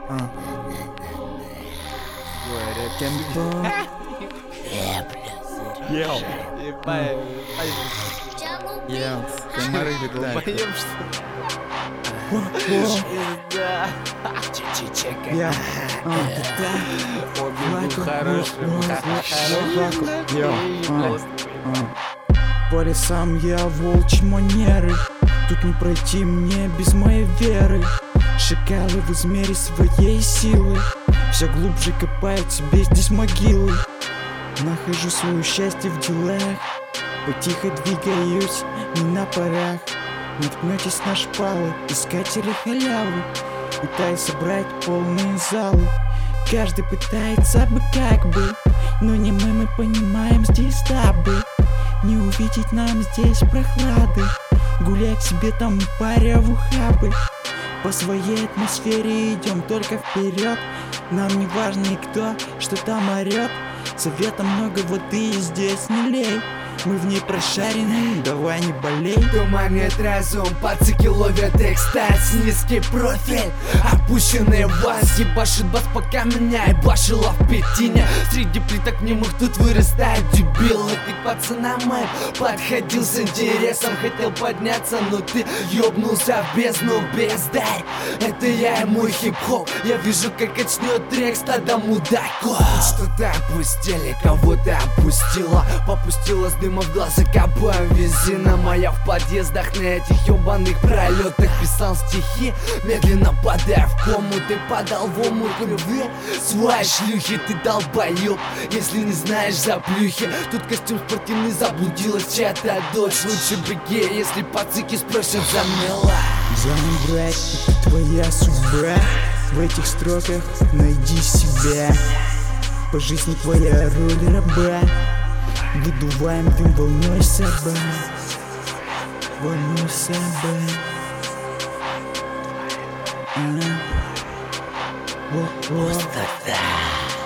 Темпо. Ел. Ел. Комары летают. Поем, что Я. По лесам я волчьи манеры. Тут не пройти мне без моей веры. Шакалы в измере своей силы все глубже копают себе здесь могилы. Нахожу свое счастье в делах. Потихо двигаюсь, не на парах. Наткнетесь на шпалы, искатели халявы. Пытаюсь собрать полные залы. Каждый пытается бы как бы, но не мы понимаем здесь дабы не увидеть нам здесь прохлады. Гуляй к себе там, паря в ухабы. По своей атмосфере идем только вперед. Нам не важно никто, что там орет. Совета много воды и здесь не лей. Мы в ней прошарены, давай не болей. Туманит разум, пацики ловят экстаз. Низкий профиль, опущенный вас. Ебашит бас, пока меня ебашила в пятине. Среди плиток немых тут вырастают дебилы. Ты к пацанам моим подходил с интересом. Хотел подняться, но ты ёбнулся в бездну, бездарь. Это я и мой хип-хоп. Я вижу, как очнет трек стада мудаков. Что-то опустили, кого-то опустила. Попустила с дыма в глаза, капаем везина моя в подъездах. На этих ёбаных пролетах писал стихи, медленно падая в кому. Ты падал в омут любви своей шлюхи. Ты долбоёб, если не знаешь за плюхи. Тут костюм спортивный, заблудилась чья-то дочь. Лучше беги, если пацики спросят за мила. Зам, брат, это твоя судьба. В этих строках найди себя. По жизни твоя роль раба. Выдуваем дым волной собак. Волной собак. Пустота.